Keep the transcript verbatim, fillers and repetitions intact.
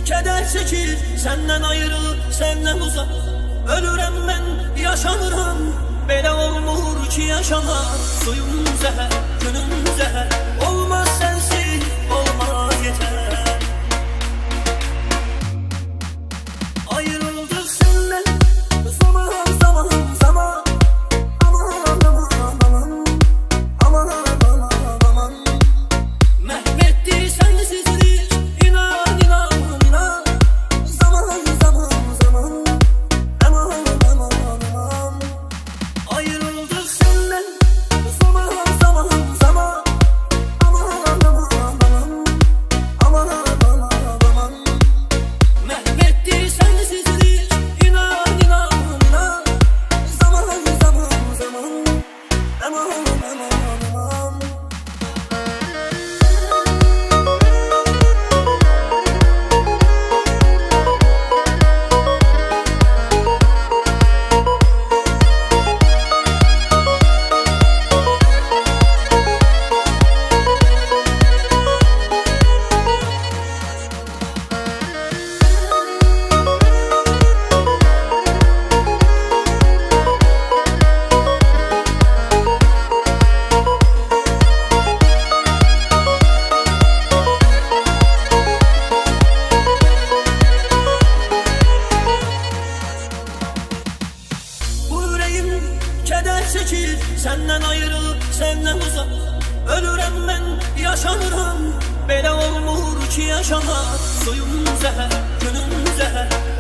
keder çekir, senden ayrı, senden uzak. Ölürüm ben, yaşanırım, belə olmur ki yaşama. Suyum zəhər, günüm zəhər, olmaz sensiz, olmaz yeter. Ayrıldık senden, zaman zaman zaman. Aman aman aman, aman aman aman. Mehvetti sensizlik, inan inan inan. Zaman zaman zaman, aman aman aman. Ayrıldık senden, zaman zaman zaman. Aman aman aman, aman aman aman. Mehvetti sensizlik, inan inan inan. Zaman zaman zaman, aman aman aman. Bu yüreğim keder çekir, senden ayrı, senden uzak. Ölürüm ben, yaşanırım, belə olmur ki yaşama. Suyum zəhər, günüm zəhər,